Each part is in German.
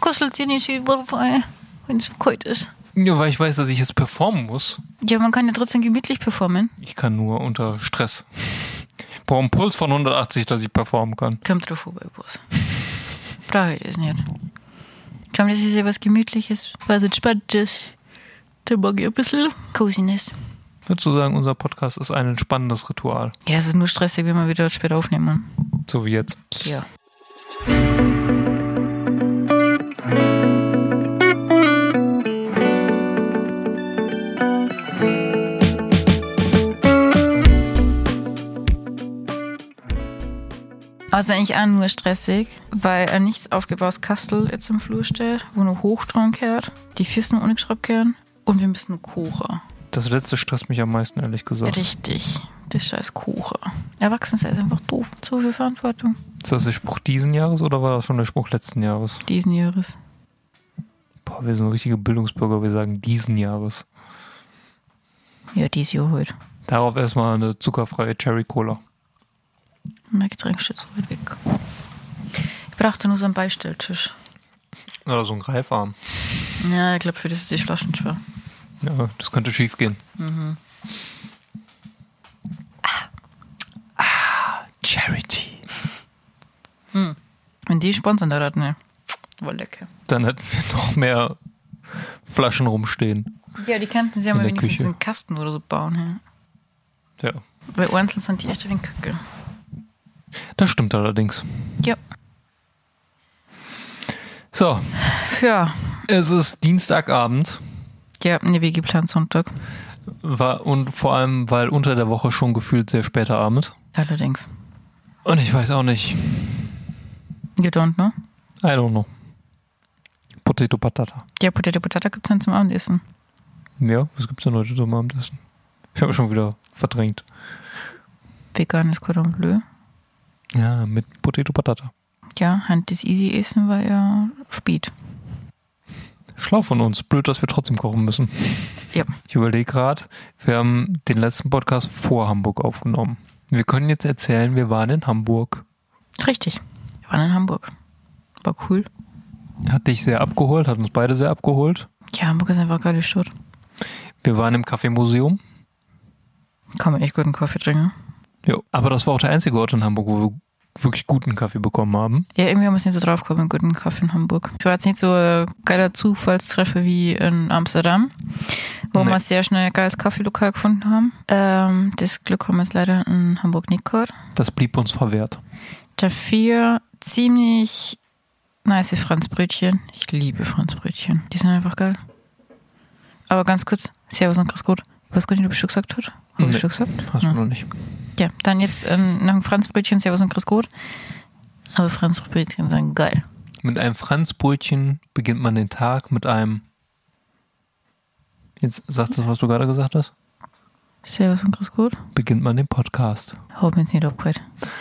kuschelt ihr nicht überall, wenn es kalt ist. Ja, weil ich weiß, dass ich jetzt performen muss. Ja, man kann ja trotzdem gemütlich performen. Ich kann nur unter Stress. Ich brauche einen Puls von 180, dass ich performen kann. Kommt drauf vorbei, Boss. Brauche ich das nicht. Komm, das ist ja was Gemütliches, was Entspanntes. Da mag ich ein bisschen Coziness. Würdest du sagen, unser Podcast ist ein entspannendes Ritual? Ja, es ist nur stressig, wenn wir wieder später aufnehmen. So wie jetzt. Ja. Also eigentlich auch nur stressig, weil ein nichts aufgebautes Kastel jetzt im Flur steht, wo nur Hochtrauen gehört, die Füße nur ohne geschraubt gehören und wir müssen nur kochen. Das letzte stresst mich am meisten, ehrlich gesagt. Richtig, das scheiß Kochen. Erwachsene sind einfach doof, zu viel Verantwortung. Ist das der Spruch diesen Jahres oder war das schon der Spruch letzten Jahres? Diesen Jahres. Boah, wir sind richtige Bildungsbürger, wir sagen diesen Jahres. Ja, dieses Jahr heute. Darauf erstmal eine zuckerfreie Cherry Cola. Mein Getränk steht so weit weg. Ich brauchte nur so einen Beistelltisch. Oder so ein Greifarm. Ja, ich glaube, für das ist die Flaschen schwer. Ja, das könnte schief gehen. Mhm. Charity. Wenn die sponsern da hatten, ne? War lecker. Dann hätten wir noch mehr Flaschen rumstehen. Ja, die könnten sie ja In mal der wenigstens Küche. einen Kasten oder so bauen. Ja. Ja, Bei einzeln sind die echt ein wenig kacke. das stimmt allerdings. Ja. So, Ja. es ist Dienstagabend. Ja, ne, wie geplant Sonntag. Und vor allem, weil unter der Woche schon gefühlt sehr später Abend. Allerdings. Und ich weiß auch nicht. You don't know? I don't know. Potato Patata. Ja, Potato Patata gibt's dann zum Abendessen. Ja, was gibt's denn heute zum Abendessen? Ich habe schon wieder verdrängt. Veganes Cordon Bleu. Ja, mit Potato Patata. Ja, Hand das easy Essen war ja spät. Schlau von uns. Blöd, dass wir trotzdem kochen müssen. Ja. Ich überlege gerade, wir haben den letzten Podcast vor Hamburg aufgenommen. Wir können jetzt erzählen, wir waren in Hamburg. Richtig. Wir waren in Hamburg. War cool. Hat dich sehr abgeholt, hat uns beide sehr abgeholt. Ja, Hamburg ist einfach eine geile Stadt. Wir waren im Kaffeemuseum. Kann man echt guten Kaffee trinken. Ja, aber das war auch der einzige Ort in Hamburg, wo wir wirklich guten Kaffee bekommen haben. Ja, irgendwie haben wir es nicht so drauf gekommen, guten Kaffee in Hamburg. Es war jetzt nicht so ein geiler Zufallstreffer wie in Amsterdam, wo Nee. wir sehr schnell ein geiles Kaffeelokal gefunden haben. Das Glück haben wir jetzt leider in Hamburg nicht gehabt. Das blieb uns verwehrt. Dafür ziemlich nice Franzbrötchen. Ich liebe Franzbrötchen. Die sind einfach geil. Aber ganz kurz, Servus und grüß Gott. Ich weiß gar nicht, ob ich schon gesagt habe. Habe ich schon gesagt? Hast du noch nicht. Ja, dann jetzt nach dem Franzbrötchen, Servus und grüß Gott. Aber Franzbrötchen sind geil. Mit einem Franzbrötchen beginnt man den Tag mit einem... Jetzt sagst du, was du gerade gesagt hast? Servus und grüß Gott. Beginnt man den Podcast. Hab mir jetzt nicht abgehört.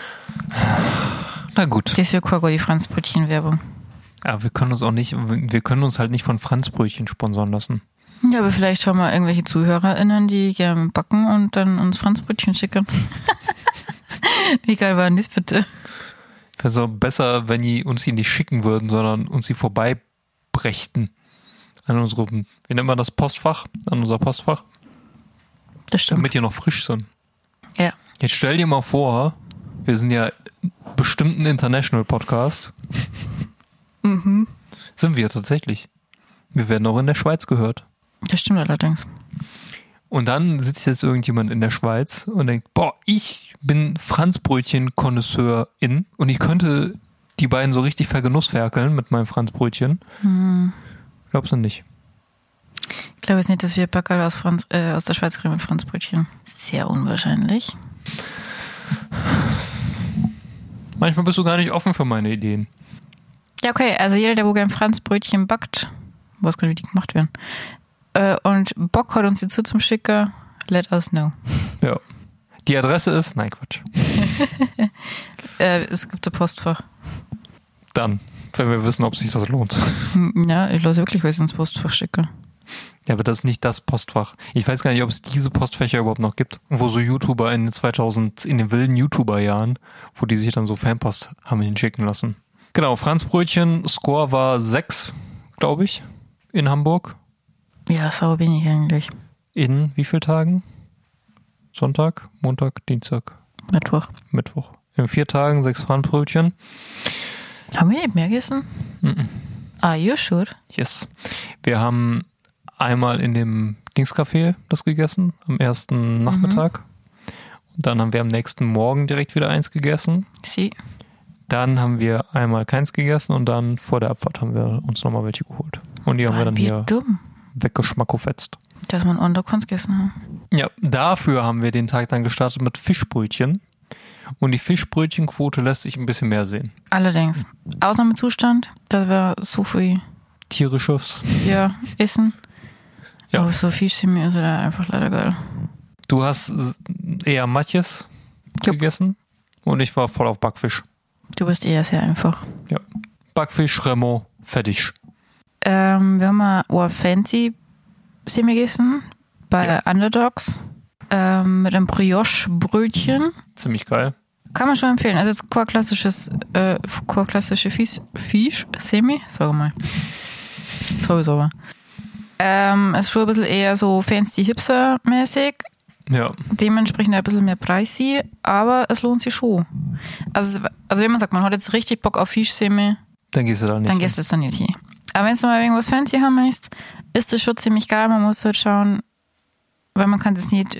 Na gut. Das ist ja keine die Franzbrötchen-Werbung. Ja, wir können uns halt nicht von Franzbrötchen sponsern lassen. Ja, aber vielleicht haben wir irgendwelche ZuhörerInnen, die gerne backen und dann uns Franzbrötchen schicken. Wie geil war denn das bitte? Also besser, wenn die uns die nicht schicken würden, sondern uns die vorbeibrächten an unserem, wie nennt man das, Postfach? An unser Postfach. Das stimmt. Damit die noch frisch sind. Ja. Jetzt stell dir mal vor, wir sind ja bestimmt ein International-Podcast. Mhm. Sind wir tatsächlich. Wir werden auch in der Schweiz gehört. Das stimmt allerdings. Und dann sitzt jetzt irgendjemand in der Schweiz und denkt, boah, ich bin Franzbrötchen-Konnoisseurin und ich könnte die beiden so richtig vergenussferkeln mit meinem Franzbrötchen. Glaubst du nicht? Ich glaube jetzt nicht, dass wir Backerl aus der Schweiz kriegen mit Franzbrötchen. Sehr unwahrscheinlich. Manchmal bist du gar nicht offen für meine Ideen. Ja, okay, also jeder, der wo gern Franzbrötchen backt, weiß gar nicht, wie die gemacht werden, und Bock hat, uns die zum Schicker, let us know. Ja. Die Adresse ist, nein, Quatsch. Es gibt ein Postfach. Dann, wenn wir wissen, ob sich das lohnt. Ja, ich lasse wirklich alles ins Postfach schicken. Ja, aber das ist nicht das Postfach. Ich weiß gar nicht, ob es diese Postfächer überhaupt noch gibt. Wo so YouTuber in den wilden YouTuber-Jahren, wo die sich dann so Fanpost haben hinschicken lassen. Genau, Franzbrötchen, Score war 6, glaube ich, in Hamburg. Ja, sau wenig eigentlich. In wie vielen Tagen? Sonntag, Montag, Dienstag, Mittwoch. In 4 Tagen 6 Franzbrötchen. Haben wir nicht mehr gegessen? Mhm. Are you sure? Yes. Wir haben einmal in dem Dingscafé das gegessen, am ersten Nachmittag. Und dann haben wir am nächsten Morgen direkt wieder eins gegessen. Sie. Dann haben wir einmal keins gegessen und dann vor der Abfahrt haben wir uns nochmal welche geholt. Und die haben wir dann hier dumm, weggeschmackofetzt. dass man Unterkunft gegessen hat. Ja, dafür haben wir den Tag dann gestartet mit Fischbrötchen. Und die Fischbrötchenquote lässt sich ein bisschen mehr sehen. Allerdings. Ausnahmezustand, da war so viel Tierisches. ja, Essen. Ja. Aber so Fisch sind mir ist da einfach leider geil. Du hast eher Matjes gegessen und ich war voll auf Backfisch. Du bist eher sehr einfach. Ja. Backfisch, Remo, fertig. Wir haben mal Fancy sind wir gegessen bei Underdogs mit einem Brioche-Brötchen. Ziemlich geil. Kann man schon empfehlen. Also jetzt kein klassische Fisch-Semi, sag mal. Sowieso aber. Es ist schon ein bisschen eher so fancy-hipster-mäßig. Ja. Dementsprechend ein bisschen mehr preisig, aber es lohnt sich schon. Also wenn man sagt, man hat jetzt richtig Bock auf Fischsemi, dann gehst du da nicht. dann gehst du jetzt da nicht hin. Aber wenn du mal irgendwas fancy haben möchtest, ist das schon ziemlich geil. Man muss halt schauen, weil man kann das nicht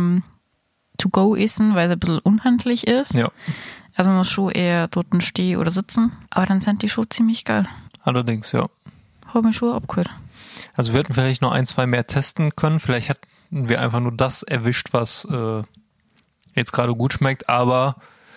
to go essen, weil es ein bisschen unhandlich ist. Ja. Also man muss schon eher dort stehen oder sitzen. Aber dann sind die schon ziemlich geil. Allerdings, ja. Hab mich schon abgehört. Also wir hätten vielleicht noch 1, 2 mehr testen können. Vielleicht hätten wir einfach nur das erwischt, was jetzt gerade gut schmeckt, aber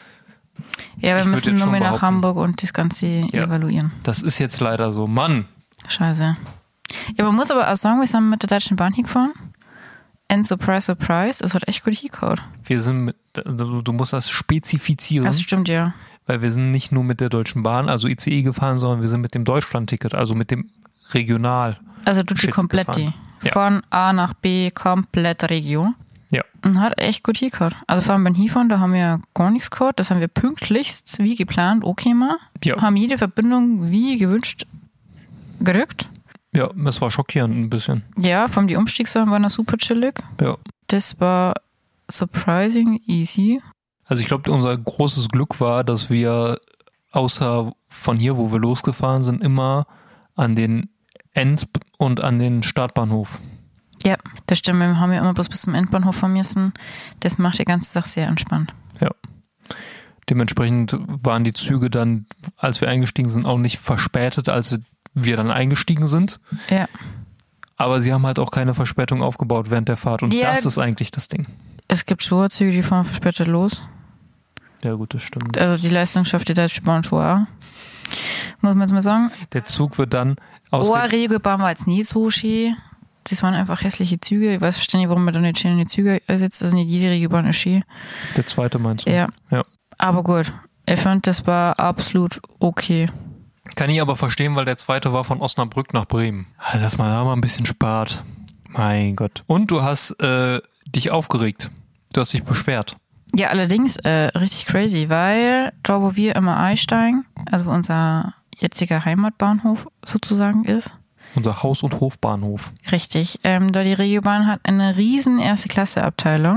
ja, wir müssen nur mehr nach Hamburg und das Ganze evaluieren. Das ist jetzt leider so. Mann! Scheiße. Ja, man muss aber auch sagen, wir sind mit der Deutschen Bahn hingefahren. And surprise, surprise, es hat echt gut hingehauen. Wir sind du musst das spezifizieren. Das stimmt, ja. Weil wir sind nicht nur mit der Deutschen Bahn, also ICE gefahren, sondern wir sind mit dem Deutschland-Ticket, also mit dem Regional. Also du die komplett von A nach B, komplett Region. Ja. Und hat echt gut hingehauen. Also vor allem beim Hinfahren, da haben wir gar nichts gehabt. Das haben wir pünktlichst wie geplant angekommen. Ja. Haben jede Verbindung wie gewünscht gerückt. Ja, das war schockierend ein bisschen. Ja, vor allem die Umstiegssachen waren da super chillig. Ja. Das war surprising easy. Also ich glaube, unser großes Glück war, dass wir außer von hier, wo wir losgefahren sind, immer an den End- und an den Startbahnhof. Ja, das stimmt. Wir haben ja immer bloß bis zum Endbahnhof fahren müssen. Das macht die ganze Sache sehr entspannt. Ja. Dementsprechend waren die Züge dann, als wir eingestiegen sind, auch nicht verspätet, als wir dann eingestiegen sind. Ja. Aber sie haben halt auch keine Verspätung aufgebaut während der Fahrt. Und ja, das ist eigentlich das Ding. Es gibt schon Züge, die fahren verspätet los. Ja gut, das stimmt. Also die Leistung schafft die Deutsche Bahn schon auch. Muss man jetzt mal sagen. Der Zug wird dann Regiobahn war jetzt nie so schön. Das waren einfach hässliche Züge. Ich weiß verstehe nicht, warum man da nicht schön in die Züge sitzt. Also nicht jede Regiobahn ist schön. Der zweite meinst du? Ja. Ja. Aber gut. Ich fand, das war absolut okay. Kann ich aber verstehen, weil der zweite war von Osnabrück nach Bremen. Dass man da mal ein bisschen spart. Mein Gott. Und du hast dich aufgeregt. Du hast dich beschwert. Ja, allerdings richtig crazy, weil da, wo wir immer einsteigen, also wo unser jetziger Heimatbahnhof sozusagen ist. Unser Haus- und Hofbahnhof. Richtig. Da die Regiobahn hat eine riesen Erste-Klasse-Abteilung.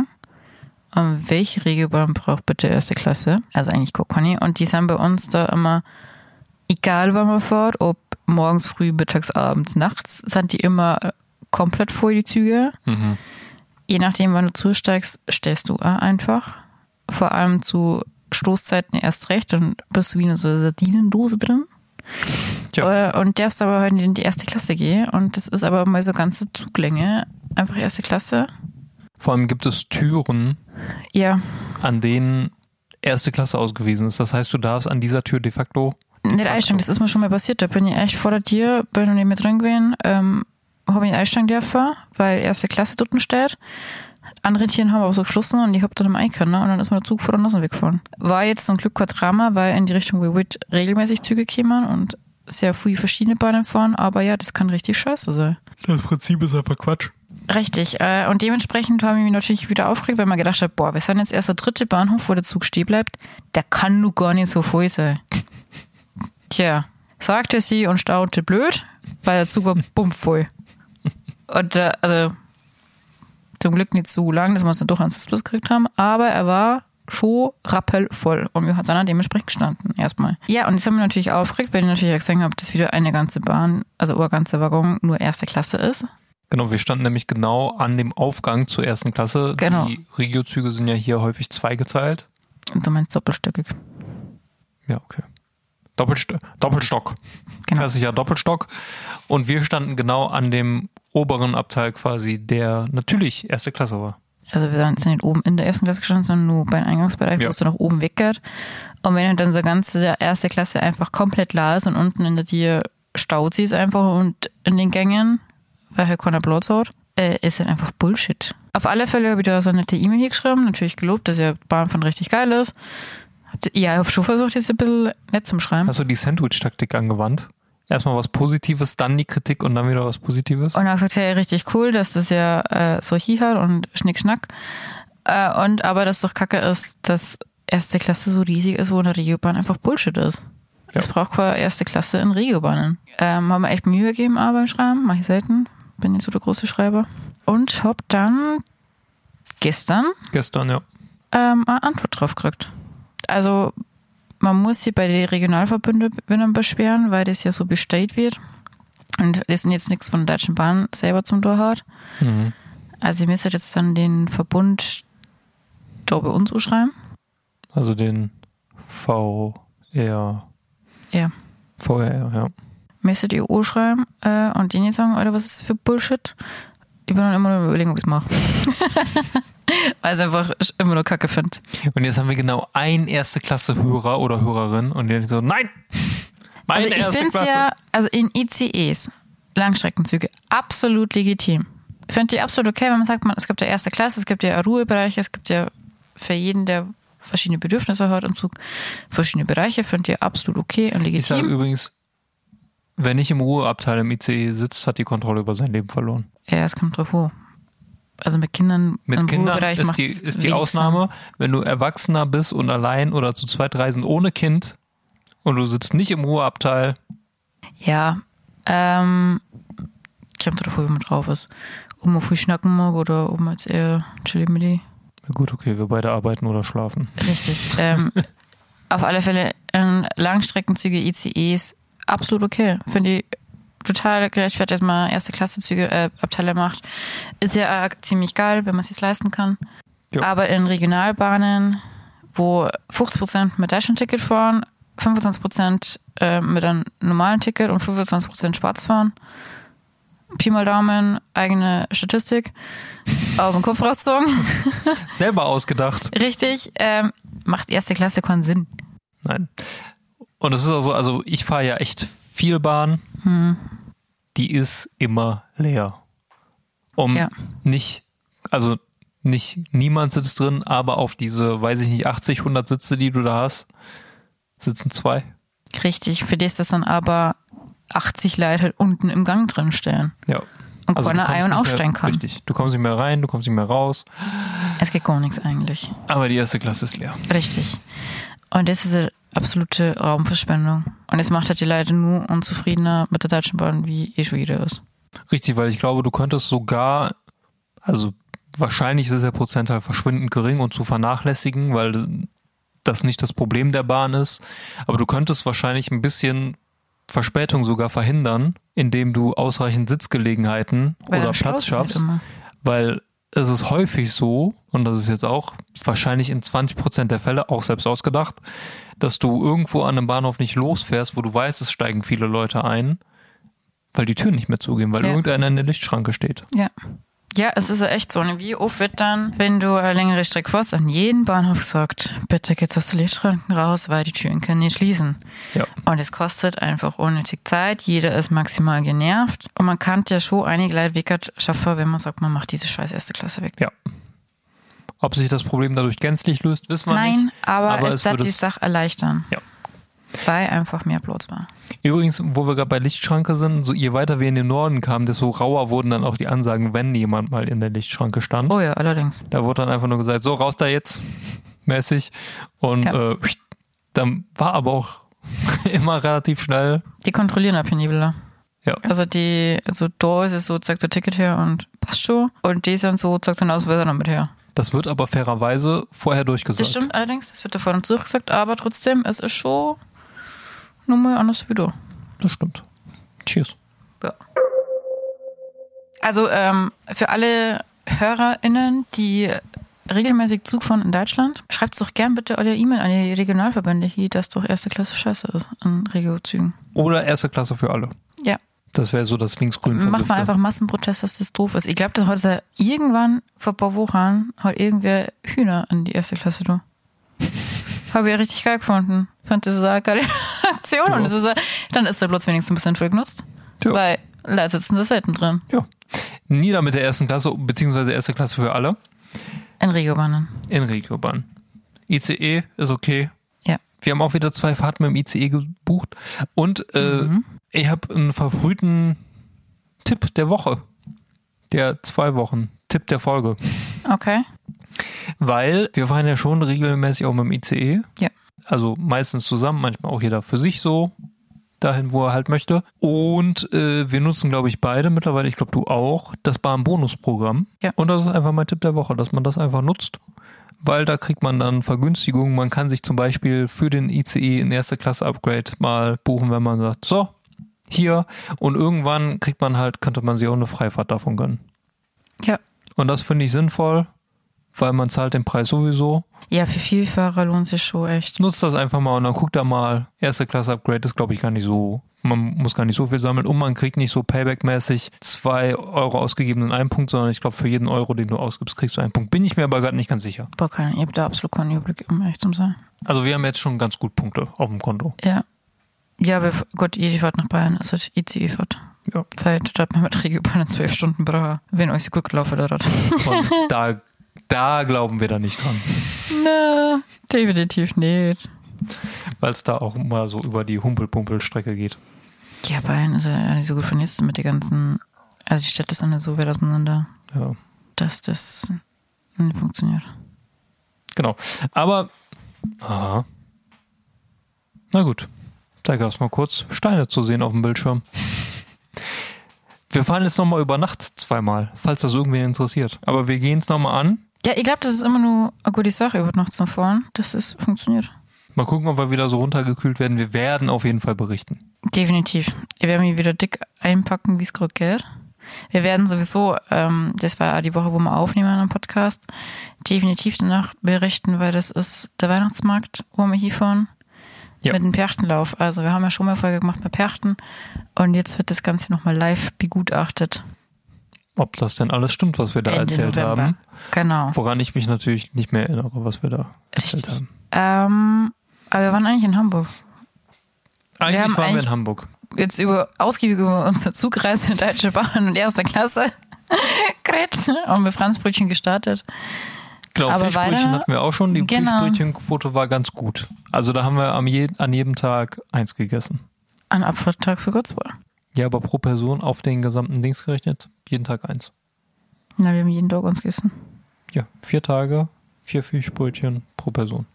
Welche Regiobahn braucht bitte Erste Klasse? Also eigentlich Kokoni. Und die sind bei uns da immer, egal wann man fährt, ob morgens früh, mittags, abends, nachts, sind die immer komplett voll, die Züge. Mhm. Je nachdem, wann du zusteigst, stellst du auch einfach. Vor allem zu Stoßzeiten erst recht, dann bist du wie eine so Sardinendose drin. Tja. Und darfst aber halt in die erste Klasse gehen. Und das ist aber mal so ganze Zuglänge. Einfach erste Klasse. Vor allem gibt es Türen, an denen erste Klasse ausgewiesen ist. Das heißt, du darfst an dieser Tür de facto nicht einsteigen. Das ist mir schon mal passiert. Da bin ich echt vor der Tür, bin noch nicht mit drin gewesen, habe ich einsteigen dürfen, weil erste Klasse dort steht. Andere Tiere haben aber so geschlossen und ich hab dann im Einkern, ne? Und dann ist mir der Zug vor der Nase weggefahren. War jetzt zum Glück kein Drama, weil in die Richtung, wo wir regelmäßig Züge kämen und sehr viele verschiedene Bahnen fahren, aber ja, das kann richtig scheiße sein. Das Prinzip ist einfach Quatsch. Richtig. Und dementsprechend habe ich mich natürlich wieder aufgeregt, weil man gedacht hat, wir sind jetzt erst der 3. Bahnhof, wo der Zug stehen bleibt. Der kann nur gar nicht so voll sein. Tja, sagte sie und staunte blöd, weil der Zug war bummvoll. Und also zum Glück nicht so lang, dass wir uns dann doch einen Sitzplatz gekriegt haben, aber er war schon rappelvoll und wir sind dann dementsprechend gestanden erstmal. Ja, und das haben wir natürlich aufgeregt, weil ich natürlich auch gesehen habe, dass wieder eine ganze Bahn, also ein ganzer Waggon nur erste Klasse ist. Genau, wir standen nämlich genau an dem Aufgang zur ersten Klasse. Genau. Die Regio-Züge sind ja hier häufig zweigeteilt. Und du meinst doppelstöckig. Ja, okay. Doppelstock. Genau. Klassischer Doppelstock. Und wir standen genau an dem oberen Abteil quasi, der natürlich erste Klasse war. Also wir sind nicht oben in der ersten Klasse gestanden, sondern nur beim Eingangsbereich, wo es dann nach oben weggeht. Und wenn dann so ganze der erste Klasse einfach komplett leer ist und unten in der Tür staut sie es einfach und in den Gängen, weil halt keiner Platz hat, ist halt einfach Bullshit. Auf alle Fälle habe ich da so eine nette E-Mail hier geschrieben, natürlich gelobt, dass ja Bahnfahren richtig geil ist. Ja, ich habe schon versucht, jetzt ein bisschen nett zum Schreiben. Hast du die Sandwich-Taktik angewandt? Erstmal was Positives, dann die Kritik und dann wieder was Positives? Und er hat gesagt, hey, richtig cool, dass das ja so hier hat und Schnick-Schnack. Und aber das doch kacke ist, dass erste Klasse so riesig ist, wo eine Regiobahn einfach Bullshit ist. Ja. Es braucht keine erste Klasse in Regiobahnen. Haben wir echt Mühe gegeben, aber beim Schreiben, mache ich selten. Bin nicht so der große Schreiber. Und hab dann gestern ja. eine Antwort drauf gekriegt. Also man muss sich bei den Regionalverbünden beschweren, weil das ja so bestellt wird. Und das ist jetzt nichts von der Deutschen Bahn selber zum Tor hat. Mhm. Also ihr müsst jetzt dann den Verbund da bei uns schreiben. Also den VR. Ja. VR, ja. Müsstet ihr schreiben und denen sagen, Alter, was ist das für Bullshit? Ich bin dann immer nur überlegen, ob ich es mache. Weil ich es einfach immer nur kacke finde. Und jetzt haben wir genau einen Erste-Klasse-Hörer oder Hörerin und die so, nein! Meine also ich erste finde es ja, also in ICEs, Langstreckenzüge, absolut legitim. Ich finde die absolut okay, wenn man sagt, es gibt ja erste Klasse, es gibt ja Ruhebereiche, es gibt ja für jeden, der verschiedene Bedürfnisse hat im Zug, verschiedene Bereiche, finde ich absolut okay und legitim. Ich sage übrigens, wer nicht im Ruheabteil im ICE sitzt, hat die Kontrolle über sein Leben verloren. Ja, es kommt drauf vor. Also mit Kindern im Ruhebereich ist die Ausnahme, wenn du Erwachsener bist und allein oder zu zweit reisen ohne Kind und du sitzt nicht im Ruheabteil. Ja, kommt drauf vor, wie man drauf ist. Ob man viel schnacken mag oder ob man jetzt eher chillig mit die. Ja gut, okay, wir beide arbeiten oder schlafen. Richtig. Auf alle Fälle Langstreckenzüge, ICEs, absolut okay. Finde ich total gerechtfertigt, dass man erste Klassezüge Abteile macht. Ist ja auch ziemlich geil, wenn man es sich leisten kann. Jo. Aber in Regionalbahnen, wo 50% mit Deutschland-Ticket fahren, 25% mit einem normalen Ticket und 25% schwarz fahren, Pi mal Daumen, eigene Statistik, aus dem Kopf rausgezogen. Selber ausgedacht. Richtig, macht erste Klasse keinen Sinn. Nein. Und es ist auch so, also ich fahre ja echt viel Bahn. Die ist immer leer. Niemand sitzt drin, aber auf diese, weiß ich nicht, 80, 100 Sitze, die du da hast, sitzen 2. Richtig, für das das dann aber 80 Leute halt unten im Gang drin stehen. Ja. Und also keiner ein- und aussteigen kann. Richtig. Du kommst nicht mehr rein, du kommst nicht mehr raus. Es geht gar nichts eigentlich. Aber die erste Klasse ist leer. Richtig. Und das ist eine absolute Raumverschwendung. Und es macht halt die Leute nur unzufriedener mit der Deutschen Bahn, wie schon jeder ist. Richtig, weil ich glaube, du könntest sogar, also wahrscheinlich ist der Prozentteil verschwindend gering und zu vernachlässigen, weil das nicht das Problem der Bahn ist. Aber du könntest wahrscheinlich ein bisschen Verspätung sogar verhindern, indem du ausreichend Sitzgelegenheiten oder Platz schaffst. Weil es ist häufig so, und das ist jetzt auch wahrscheinlich in 20% der Fälle, auch selbst ausgedacht, dass du irgendwo an einem Bahnhof nicht losfährst, wo du weißt, es steigen viele Leute ein, weil die Türen nicht mehr zugehen, weil irgendeiner in der Lichtschranke steht. Ja. Ja, es ist ja echt so. Wie oft wird dann, wenn du eine längere Strecke fährst, an jeden Bahnhof gesagt, bitte geht's aus den Lichtschranken raus, weil die Türen können nicht schließen. Ja. Und es kostet einfach unnötig Zeit. Jeder ist maximal genervt. Und man kann ja schon einige Leute weg schaffen, wenn man sagt, man macht diese scheiß erste Klasse weg. Ja. Ob sich das Problem dadurch gänzlich löst, wissen wir nicht. Nein, aber es wird die Sache erleichtern. Ja. Weil einfach mehr Platz war. Übrigens, wo wir gerade bei Lichtschranke sind, so je weiter wir in den Norden kamen, desto rauer wurden dann auch die Ansagen, wenn jemand mal in der Lichtschranke stand. Oh ja, allerdings. Da wurde dann einfach nur gesagt, so raus da jetzt, mäßig. Und dann war aber auch immer relativ schnell. Die kontrollieren auch penibler. Ja. Also da ist es so, zeigt der Ticket her und passt schon. Und die sind so, zeigt dann Ausweis noch mit her. Das wird aber fairerweise vorher durchgesagt. Das stimmt allerdings, das wird davor und zurückgesagt, aber trotzdem, es ist schon nochmal anders wie du. Das stimmt. Cheers. Ja. Also für alle HörerInnen, die regelmäßig Zug fahren in Deutschland, schreibt doch gern bitte eure E-Mail an die Regionalverbände hier, dass doch erste Klasse scheiße ist an Regiozügen. Oder erste Klasse für alle. Ja. Das wäre so das linksgrün Macht mal einfach Massenprotest, dass das doof ist. Ich glaube, dass heute irgendwann vor ein paar Wochen hat irgendwer Hühner in die erste Klasse da. Habe ich ja richtig geil gefunden. Fand das eine geile Aktion. Ja. Und dann ist der Platz wenigstens ein bisschen voll genutzt. Ja. Weil Leute sitzen da selten drin. Ja. Nieder mit der ersten Klasse, beziehungsweise erste Klasse für alle. In Regiobahnen. In Regiobahnen. ICE ist okay. Ja. Wir haben auch wieder 2 Fahrten mit dem ICE gebucht. Und ich habe einen verfrühten Tipp der Woche. Der 2 Wochen. Tipp der Folge. Okay. Weil wir fahren ja schon regelmäßig auch mit dem ICE. Ja. Also meistens zusammen, manchmal auch jeder für sich so. Dahin, wo er halt möchte. Und wir nutzen, glaube ich, beide mittlerweile, ich glaube, du auch, das Bahn-Bonus-Programm. Ja. Und das ist einfach mein Tipp der Woche, dass man das einfach nutzt. Weil da kriegt man dann Vergünstigungen. Man kann sich zum Beispiel für den ICE in erste Klasse Upgrade mal buchen, wenn man sagt, so, hier. Und irgendwann könnte man sich auch eine Freifahrt davon gönnen. Ja. Und das finde ich sinnvoll, weil man zahlt den Preis sowieso. Ja, für Vielfahrer lohnt sich schon echt. Nutzt das einfach mal und dann guckt da mal. Erste Klasse Upgrade ist, glaube ich, gar nicht so. Man muss gar nicht so viel sammeln und man kriegt nicht so Payback-mäßig 2 Euro ausgegeben in einem Punkt, sondern ich glaube, für jeden Euro, den du ausgibst, kriegst du einen Punkt. Bin ich mir aber gerade nicht ganz sicher. Boah, ich habe da absolut keinen Überblick, um ehrlich zu sein. Also wir haben jetzt schon ganz gut Punkte auf dem Konto. Ja. Ja, aber Gott, jede Fahrt nach Bayern ist halt ICE-Fahrt. Ja. Weil da hat man mit Regiobahnen 12 Stunden brauchen, wenn euch so gut gelaufen hat. Und da glauben wir da nicht dran. Na, definitiv nicht. Weil es da auch mal so über die Humpel-Pumpel-Strecke geht. Ja, Bayern ist ja nicht so gut vernetzt mit den ganzen, also die Städte sind ja so weit auseinander, ja, dass das nicht funktioniert. Genau. Aber, na gut. Da gab es mal kurz Steine zu sehen auf dem Bildschirm. Wir fahren jetzt nochmal über Nacht 2-mal, falls das irgendwen interessiert. Aber wir gehen es nochmal an. Ja, ich glaube, das ist immer nur eine gute Sache, über Nacht zu fahren, dass es funktioniert. Mal gucken, ob wir wieder so runtergekühlt werden. Wir werden auf jeden Fall berichten. Definitiv. Wir werden mich wieder dick einpacken, wie es gerade geht. Wir werden sowieso, das war die Woche, wo wir aufnehmen an einem Podcast, definitiv danach berichten, weil das ist der Weihnachtsmarkt, wo wir hier fahren. Ja. Mit dem Perchtenlauf. Also wir haben ja schon mal eine Folge gemacht bei Perchten und jetzt wird das Ganze nochmal live begutachtet. Ob das denn alles stimmt, was wir da Ende erzählt November. haben. Genau. Woran ich mich natürlich nicht mehr erinnere, was wir da erzählt haben. Aber wir waren eigentlich in Hamburg. Eigentlich waren wir in Hamburg. Jetzt ausgiebig über unsere Zugreise in Deutsche Bahn und erster Klasse geredet und mit Franzbrötchen gestartet. Genau, aber Fischbrötchen hatten wir auch schon. Die Fischbrötchenquote war ganz gut. Also da haben wir an jedem Tag 1 gegessen. An Abfahrttag sogar 2. Ja, aber pro Person auf den gesamten Dings gerechnet, jeden Tag 1. Na, wir haben jeden Tag uns gegessen. Ja, 4 Tage, 4 Fischbrötchen pro Person.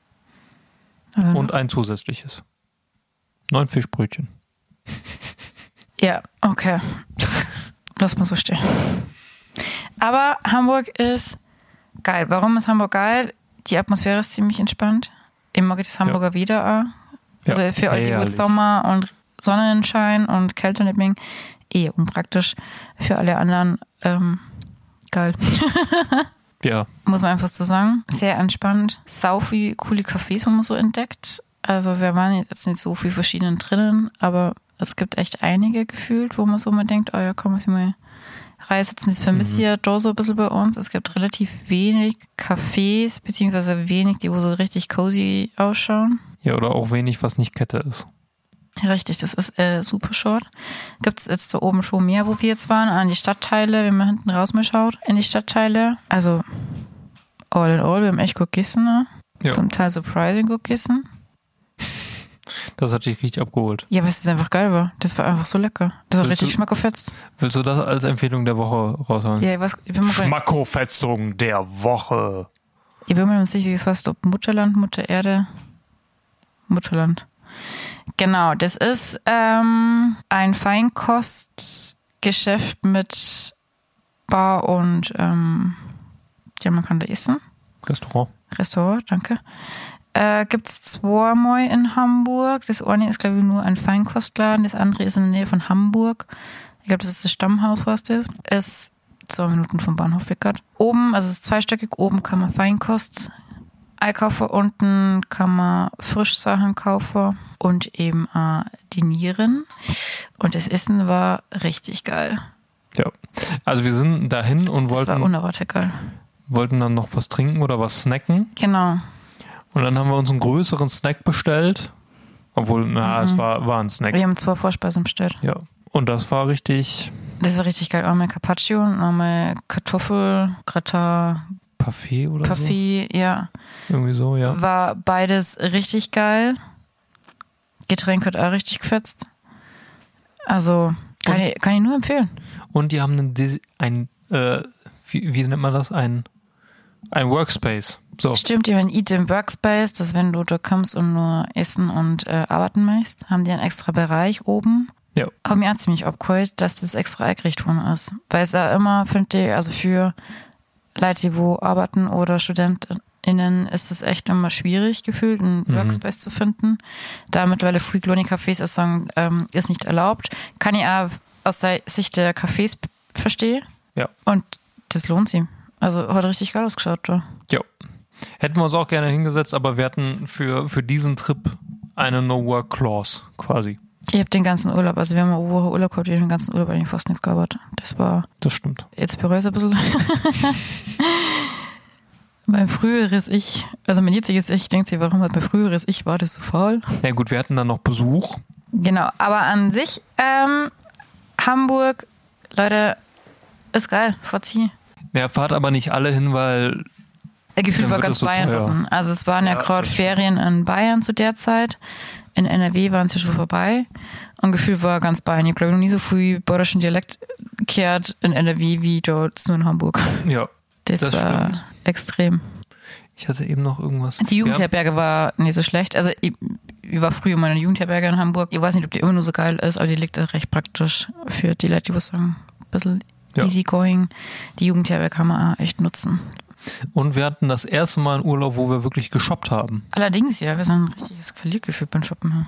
Und ein zusätzliches. 9 Fischbrötchen. Ja, okay. Lass mal so stehen. Aber Hamburg ist geil. Warum ist Hamburg geil? Die Atmosphäre ist ziemlich entspannt. Ich mag das Hamburger wieder auch. Also für euch, die gut Sommer und Sonnenschein und Kälte nicht mehr, unpraktisch. Für alle anderen geil. Ja. Muss man einfach so sagen. Sehr entspannt. Sau viele coole Cafés, wo man so entdeckt. Also wir waren jetzt nicht so viel verschiedenen drinnen, aber es gibt echt einige gefühlt, wo man so mal denkt, oh ja, komm, muss ich mal reinsetzen. Das vermisse ich ja da so ein bisschen bei uns. Es gibt relativ wenig Cafés, beziehungsweise wenig, die wo so richtig cozy ausschauen. Ja, oder auch wenig, was nicht Kette ist. Richtig, das ist super short. Gibt es jetzt da oben schon mehr, wo wir jetzt waren, an die Stadtteile, wenn man hinten raus mal schaut, in die Stadtteile. Also all in all, wir haben echt gut gegessen, ne? Ja. Zum Teil surprising gut gegessen. Das hat dich richtig abgeholt. Ja, aber es ist einfach geil war. Das war einfach so lecker. Das war richtig schmackofetzt. Willst du das als Empfehlung der Woche raushauen? Ja, ich bin mal Schmackofetzung der Woche. Ich bin mir nicht sicher, wie es heißt, ob Mutterland, Mutter Erde, Mutterland. Genau, das ist ein Feinkostgeschäft mit Bar und ja, man kann da essen. Restaurant, danke. Gibt es zweimal in Hamburg. Das eine ist, glaube ich, nur ein Feinkostladen. Das andere ist in der Nähe von Hamburg. Ich glaube, das ist das Stammhaus, was das ist. 2 Minuten vom Bahnhof Wickert. Oben, also es ist zweistöckig, oben kann man Feinkost einkaufen, unten kann man Frischsachen kaufen und eben dinieren. Und das Essen war richtig geil. Ja, also wir sind dahin und Das war unerwartet geil. Wollten dann noch was trinken oder was snacken. Genau. Und dann haben wir uns einen größeren Snack bestellt. Obwohl, es war ein Snack. Wir haben 2 Vorspeisen bestellt. Ja, und das war richtig... Das war richtig geil. Einmal Carpaccio und einmal Kartoffelgratin. Parfait oder Parfait, so? Ja. Irgendwie so, ja. War beides richtig geil. Getränk hat auch richtig gefetzt. Also, kann ich nur empfehlen. Und die haben wie nennt man das? Ein Workspace. So. Stimmt, die haben Eat im Workspace, dass wenn du da kommst und nur essen und arbeiten möchtest, haben die einen extra Bereich oben. Ja. Aber mir hat ziemlich abgeholt, dass das extra eingerichtet worden ist. Weil es ja immer, finde ich, also für Leute, die wo arbeiten oder StudentInnen ist es echt immer schwierig gefühlt, einen Workspace zu finden. Da mittlerweile Free Gloni Cafés sagen, ist nicht erlaubt. Kann ich auch aus der Sicht der Cafés verstehen. Ja. Und das lohnt sich. Also hat richtig geil ausgeschaut da. Ja. Hätten wir uns auch gerne hingesetzt, aber wir hatten für diesen Trip eine No-Work-Clause quasi. Ich habe den ganzen Urlaub, also wir haben eine Woche Urlaub gehabt, den ganzen Urlaub eigentlich fast nichts gearbeitet. Das stimmt. Jetzt bereue ich es ein bisschen. Mein früheres Ich, also mein jetziges Ich, denkt sich, warum hat mein früheres Ich, war das so faul? Ja gut, wir hatten dann noch Besuch. Genau, aber an sich, Hamburg, Leute, ist geil, verzieh. Ja, fahrt aber nicht alle hin, weil... Gefühlt war ganz so Bayern teuer. dort. Also es waren ja gerade Ferien in Bayern zu der Zeit. In NRW waren sie schon vorbei. Und gefühlt war ganz Bayern. Ich glaube, noch nie so viel bayerischen Dialekt gehört in NRW wie dort nur in Hamburg. Ja, das war stimmt. Extrem. Ich hatte eben noch irgendwas. Die Jugendherberge war nicht so schlecht. Also ich war früher in meiner Jugendherberge in Hamburg. Ich weiß nicht, ob die immer nur so geil ist, aber die liegt recht praktisch für die Leute, die was sagen, ein bisschen easygoing. Die Jugendherberge kann man auch echt nutzen. Und wir hatten das erste Mal einen Urlaub, wo wir wirklich geshoppt haben. Allerdings, ja, wir sind richtig eskaliert gefühlt beim Shoppen.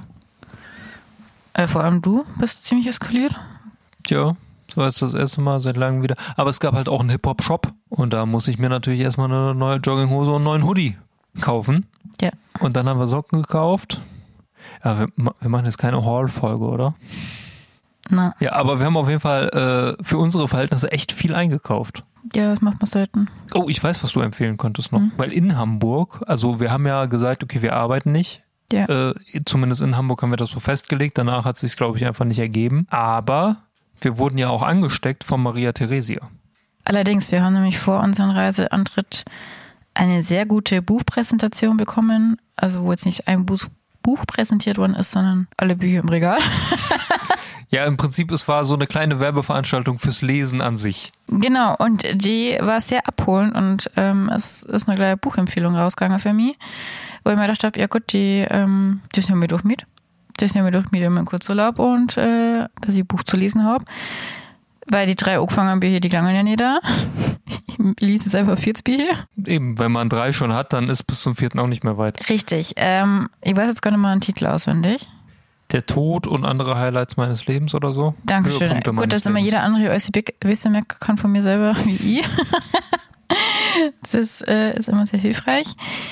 Vor allem du bist ziemlich eskaliert. Ja, das war jetzt das erste Mal seit langem wieder. Aber es gab halt auch einen Hip-Hop-Shop und da muss ich mir natürlich erstmal eine neue Jogginghose und einen neuen Hoodie kaufen. Ja. Und dann haben wir Socken gekauft. Ja, wir machen jetzt keine Haul-Folge, oder? Na. Ja, aber wir haben auf jeden Fall für unsere Verhältnisse echt viel eingekauft. Ja, das macht man selten. Oh, ich weiß, was du empfehlen könntest noch. Weil in Hamburg, also wir haben ja gesagt, okay, wir arbeiten nicht. Ja. Zumindest in Hamburg haben wir das so festgelegt. Danach hat es sich, glaube ich, einfach nicht ergeben. Aber wir wurden ja auch angesteckt von Maria Theresia. Allerdings, wir haben nämlich vor unserem Reiseantritt eine sehr gute Buchpräsentation bekommen. Also wo jetzt nicht ein Buch präsentiert worden ist, sondern alle Bücher im Regal. Ja, im Prinzip, es war so eine kleine Werbeveranstaltung fürs Lesen an sich. Genau, und die war sehr abholend und es ist eine kleine Buchempfehlung rausgegangen für mich, wo ich mir gedacht habe, ja gut, das nehmen wir doch mit. Das nehmen wir doch mit in meinen Kurzurlaub und dass ich ein Buch zu lesen habe. Weil die 3 angefangenen Bücher, die klangen ja nicht da. Ich lese es einfach 40 Bücher. Eben, wenn man 3 schon hat, dann ist bis zum 4. auch nicht mehr weit. Richtig. Ich weiß jetzt gar nicht mal einen Titel auswendig. Der Tod und andere Highlights meines Lebens oder so. Dankeschön. Gut, dass immer jeder andere als ein bisschen mehr kann von mir selber wie ich. Das ist immer sehr hilfreich.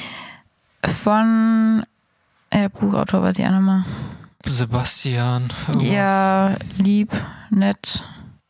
Von Buchautor weiß ich auch nochmal. Sebastian. Irgendwas. Ja, lieb, nett.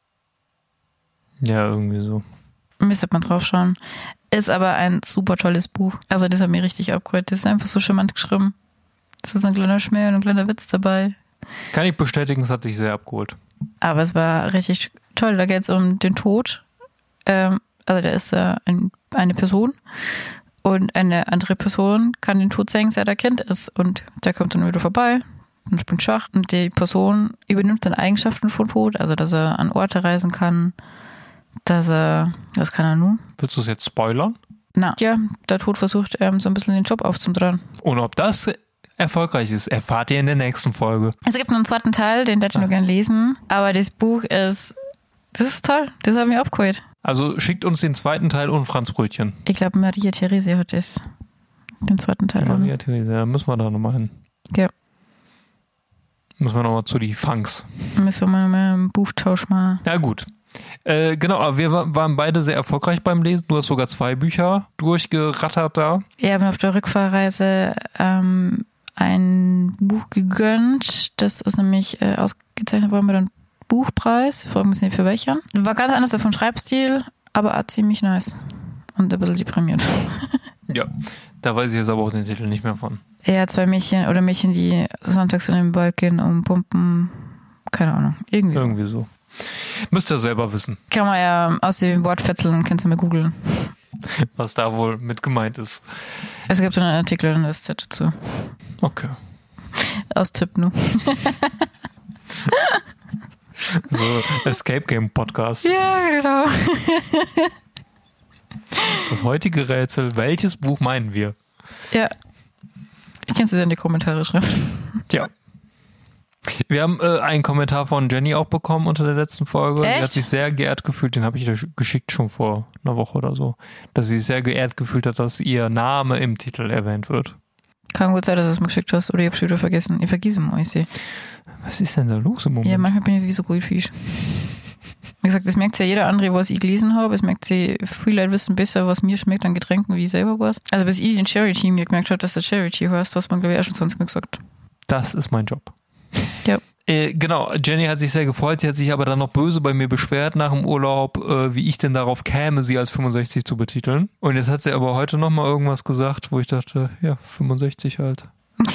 Ja, irgendwie so. Müsste man drauf schauen. Ist aber ein super tolles Buch. Also das hat mir richtig abgeholt. Das ist einfach so charmant geschrieben. Das ist ein kleiner Schmäh und ein kleiner Witz dabei. Kann ich bestätigen, es hat sich sehr abgeholt. Aber es war richtig toll. Da geht es um den Tod. Also da ist eine Person und eine andere Person kann den Tod sagen, seit er Kind ist. Und der kommt dann wieder vorbei und spielt Schach. Und die Person übernimmt dann Eigenschaften von Tod. Also dass er an Orte reisen kann. Das kann er nur. Willst du es jetzt spoilern? Na, ja, der Tod versucht so ein bisschen den Job aufzudrehen. Und ob das erfolgreich ist, erfahrt ihr in der nächsten Folge. Es gibt noch einen zweiten Teil, den würde ich nur gerne lesen. Aber das Buch das ist toll. Das hat mich abgeholt. Also schickt uns den zweiten Teil und Franzbrötchen. Ich glaube, Maria Therese hat den zweiten Teil. Maria Therese, da müssen wir da nochmal hin. Ja. Müssen wir nochmal zu die Funks. Müssen wir mal einen Buchtausch machen. Ja, gut. Genau, aber wir waren beide sehr erfolgreich beim Lesen. Du hast sogar 2 Bücher durchgerattert da. Ja, bin auf der Rückfahrreise ein Buch gegönnt. Das ist nämlich ausgezeichnet worden mit einem Buchpreis. Ich frage mich nicht für welchen. War ganz anders vom Schreibstil, aber auch ziemlich nice. Und ein bisschen deprimiert. Ja, da weiß ich jetzt aber auch den Titel nicht mehr von. Ja, 2 Mädchen, die sonntags in den Wald gehen und pumpen. Keine Ahnung. Irgendwie so. Müsst ihr selber wissen. Kann man ja aus den Wortfetzeln, kannst du mal googeln. Was da wohl mit gemeint ist. Es gibt einen Artikel in der SZ dazu. Okay. Aus Tipp nur. So, Escape Game Podcast. Ja, genau. Das heutige Rätsel, welches Buch meinen wir? Ja. Ich kann es dir in die Kommentare schreiben. Ja. Wir haben einen Kommentar von Jenny auch bekommen unter der letzten Folge. Echt? Die hat sich sehr geehrt gefühlt, den habe ich ihr geschickt schon vor einer Woche oder so, dass sie sich sehr geehrt gefühlt hat, dass ihr Name im Titel erwähnt wird. Kann gut sein, dass du es mir geschickt hast oder ich habe es wieder vergessen. Ich vergesse mal, ich sehe. Was ist denn da los im Moment? Ja, manchmal bin ich wie so Goldfisch. Wie gesagt, das merkt ja jeder andere, was ich gelesen habe. Es merkt sie, viele Leute wissen besser, was mir schmeckt an Getränken, wie ich selber was. Also bis ich den Charity mir gemerkt habe, dass du Charity hörst, hast man glaube ich auch schon 20 Mal gesagt. Das ist mein Job. Ja. Genau, Jenny hat sich sehr gefreut, sie hat sich aber dann noch böse bei mir beschwert nach dem Urlaub, wie ich denn darauf käme, sie als 65 zu betiteln. Und jetzt hat sie aber heute nochmal irgendwas gesagt, wo ich dachte, ja, 65 halt.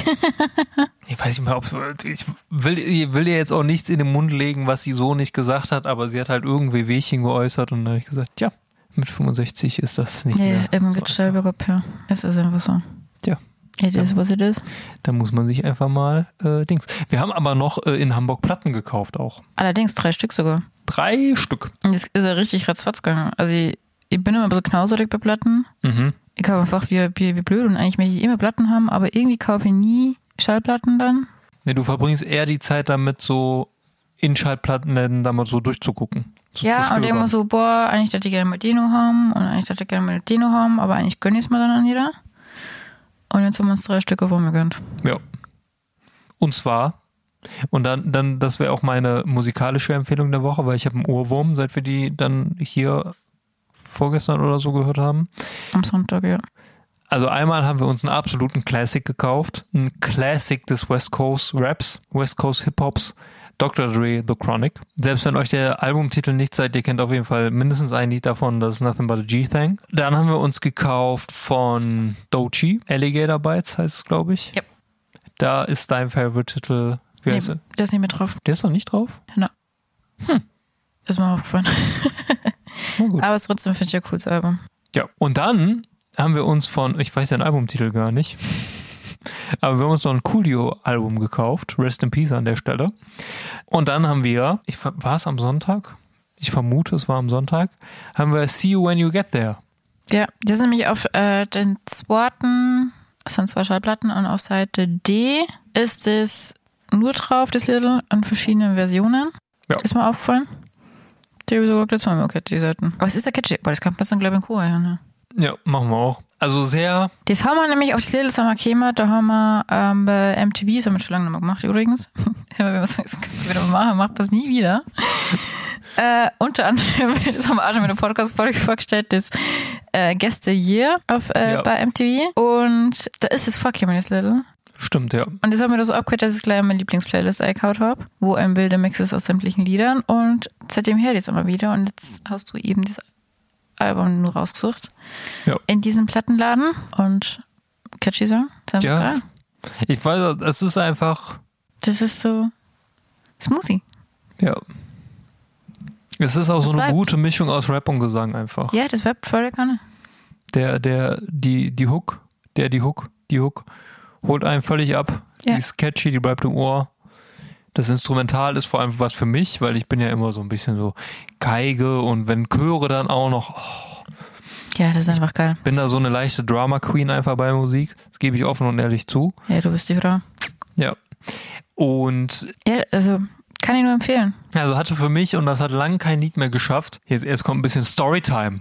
Ich weiß nicht mehr, ich will ihr jetzt auch nichts in den Mund legen, was sie so nicht gesagt hat, aber sie hat halt irgendwie Wehchen geäußert und dann habe ich gesagt, ja, mit 65 ist das nicht mehr. Ja, eben so geht steil bergab, ja. Es ist einfach so. Ja. It is, was it is. Da muss man sich einfach mal Dings. Wir haben aber noch in Hamburg Platten gekauft auch. Allerdings 3 Stück sogar. 3 Stück. Und das ist ja richtig ratzfatz gegangen. Also ich bin immer ein bisschen knauserig bei Platten. Mhm. Ich kaufe einfach wie blöd und eigentlich möchte ich immer Platten haben, aber irgendwie kaufe ich nie Schallplatten dann. Nee, du verbringst eher die Zeit damit, so in Schallplattenläden da mal so durchzugucken. Ja, und immer so, boah, eigentlich hätte ich gerne mal Dino haben und eigentlich hätte ich gerne mal Dino haben, aber eigentlich gönne ich es mir dann an jeder. Und jetzt haben wir uns 3 Stücke von mir gegönnt. Ja. Und zwar, und dann das wäre auch meine musikalische Empfehlung der Woche, weil ich habe einen Ohrwurm, seit wir die dann hier vorgestern oder so gehört haben. Am Sonntag, ja. Also einmal haben wir uns einen absoluten Classic gekauft, ein Classic des West Coast Raps, West Coast Hip Hops, Dr. Dre, The Chronic. Selbst wenn euch der Albumtitel nicht seid, ihr kennt auf jeden Fall mindestens ein Lied davon, das ist Nothing But a G-Thing. Dann haben wir uns gekauft von Doechii, Alligator Bites heißt es, glaube ich. Ja. Da ist dein Favorite-Titel, wie heißt er? Der ist nicht mit drauf. Der ist noch nicht drauf? Na. Ist mir aufgefallen. Na gut. Aber es trotzdem finde ich ein cooles Album. Ja, und dann haben wir uns ich weiß den Albumtitel gar nicht, aber wir haben uns noch ein Coolio-Album gekauft, Rest in Peace an der Stelle. Und dann haben wir, war es am Sonntag? Ich vermute, es war am Sonntag, haben wir See You When You Get There. Ja, das ist nämlich auf den zweiten, es sind 2 Schallplatten und auf Seite D ist es nur drauf, das Little, in verschiedenen Versionen. Ja. Ist mir aufgefallen. Die habe ich sogar gleich zweimal gehört, die Seiten. Aber es ist ja catchy, aber das kann man dann, glaube ich, in Chor hören. Ne? Ja, machen wir auch. Also sehr... Das haben wir nämlich auf das Little Summer Kämer, da haben wir bei MTV, das haben wir schon lange nicht mehr gemacht übrigens. Wenn wir sagen, das können wir wieder mal machen, macht das nie wieder. Unter anderem, das haben wir auch schon mit dem Podcast-Folge vorgestellt, das Gäste Year bei MTV. Und da ist es Fuck You, das Little. Stimmt, ja. Und das haben wir das so abgehört, dass ich gleich meine Lieblingsplaylist eingehauen habe, wo ein wilder Mix ist aus sämtlichen Liedern. Und seitdem höre ich das immer wieder. Und jetzt hast du eben das Album nur rausgesucht. Ja. In diesem Plattenladen. Und catchy Song. Ja. Geil. Ich weiß, es ist einfach... Das ist so smoothie. Ja. Es ist auch Das so eine bleibt. gute Mischung aus Rap und Gesang einfach. Ja, das bleibt voll der Kanne. Die Hook holt einen völlig ab. Ja. Die ist catchy, die bleibt im Ohr. Das Instrumental ist vor allem was für mich, weil ich bin ja immer so ein bisschen so Geige und wenn Chöre dann auch noch... Ja, das ist einfach geil. Bin da so eine leichte Drama Queen einfach bei Musik. Das gebe ich offen und ehrlich zu. Ja, du bist die Frau. Ja. Und ja, also kann ich nur empfehlen. Also hatte für mich, und das hat lange kein Lied mehr geschafft, jetzt kommt ein bisschen Storytime.